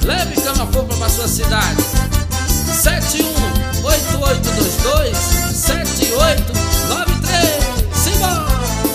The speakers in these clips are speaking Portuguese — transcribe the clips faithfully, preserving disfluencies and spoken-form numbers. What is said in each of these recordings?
Leve Cama-Fogo pra sua cidade. Sete um oito oito dois dois sete oito nove três. Simbora!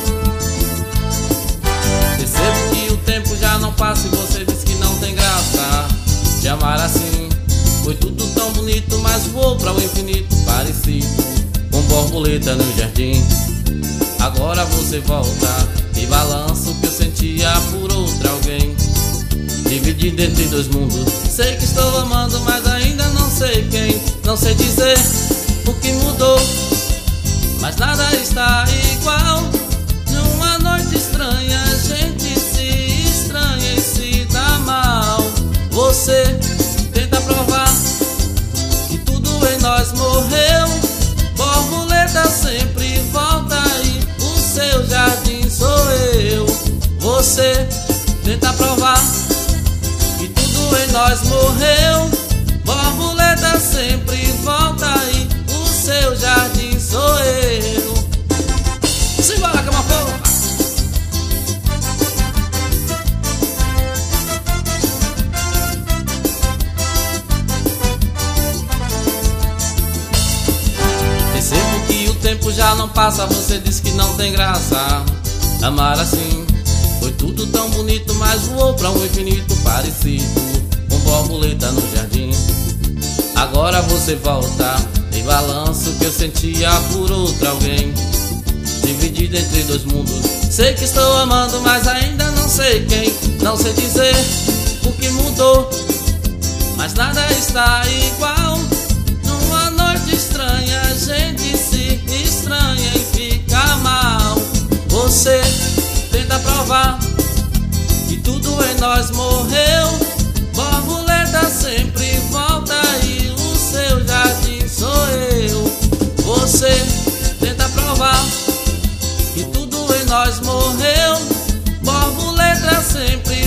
Percebo que o tempo já não passa e você diz que não tem graça. Te amar assim foi tudo tão bonito, mas voou para o infinito, parecido com borboleta no jardim. Agora você volta e balança o que eu sentia por outra alguém. Dividido entre dois mundos, sei que estou amando, mas ainda não sei quem. Não sei dizer o que mudou, mas nada está igual. Numa noite estranha a gente se estranha e se dá mal. Você tenta provar que tudo em nós morreu. Borboleta sempre volta e o seu jardim sou eu. Você tenta provar que tudo em nós morreu. Borboleta sempre volta e o seu jardim sou eu. Simbora, Cama-Fogo! Percebo que o tempo já não passa, você diz que não tem graça. Amar assim foi tudo tão bonito, mas voou pra um infinito, parecido com borboleta no jardim. Agora você volta e balança o que eu sentia por outra alguém. Dividido entre dois mundos, sei que estou amando, mas ainda não sei quem. Não sei dizer o que mudou, mas nada está igual. Numa noite estranha a gente se estranha e fica mal. Você tenta provar que tudo em nós morreu. Borboleta sempre volta e o seu jardim sou eu. Você tenta provar que tudo em nós morreu. Borboleta sempre